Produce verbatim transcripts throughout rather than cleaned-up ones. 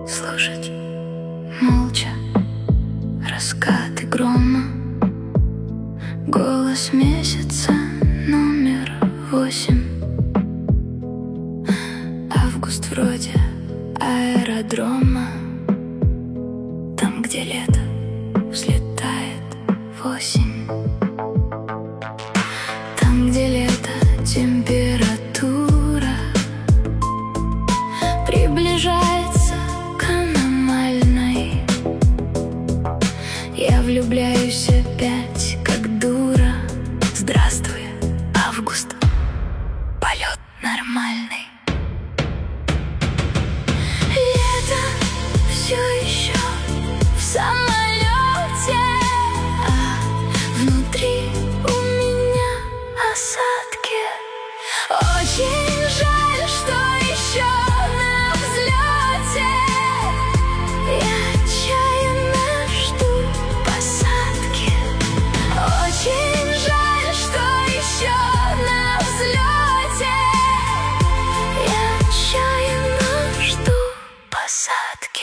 слушать молча раскаты грома, голос месяца номер восемь. Август вроде аэродрома, там, где лето взлетает в осень, там, где лето температура приближается к аномальной. Я влюбляюсь опять, как дура. Здравствуй, август, полет нормальный. Лето все еще в самолете, а внутри у меня осадки. Очень жаль, что еще на взлете. Я отчаянно жду посадки. Очень жаль, что еще на взлете. Я отчаянно жду посадки.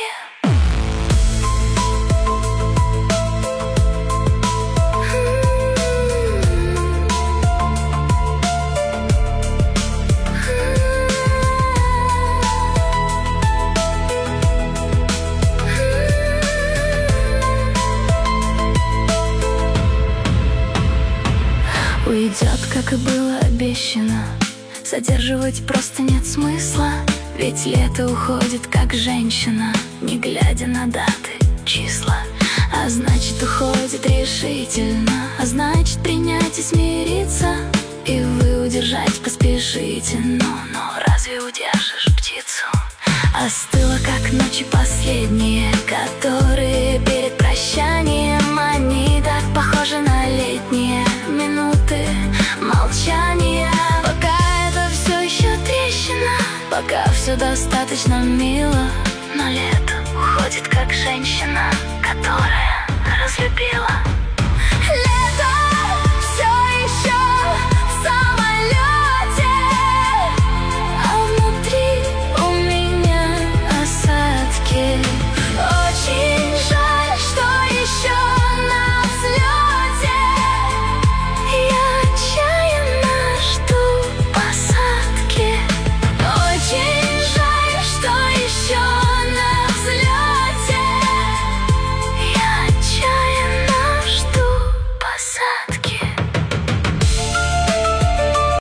Уйдет, как и было обещано. Задерживать просто нет смысла, ведь лето уходит, как женщина, не глядя на даты, числа. А значит, уходит решительно, а значит, принять и смириться. И вы удержать поспешите, но, но разве удержишь птицу? Остыла, как ночи последние, которые перед прощанием. Они так похожи на летние минуты молчания. Пока это все еще трещина, пока все достаточно мило, но лето уходит, как женщина, которая разлюбила.